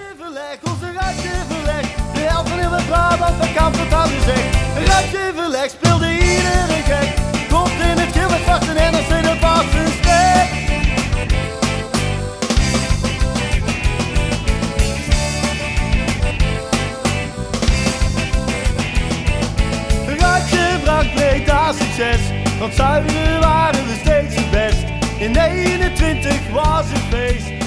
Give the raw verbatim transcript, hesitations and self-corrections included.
Ruitjeverleg, onze Ruitjeverleg. De helft van heel het Brabant van Kamp tot aan de Zeg. Ruitjeverleg speelde iedereen gek. Komt in het geel met vachten en als ze dat was een spek. Ruitje bracht Breda succes, want zuiden waren we steeds het best. In eenentwintig was het feest.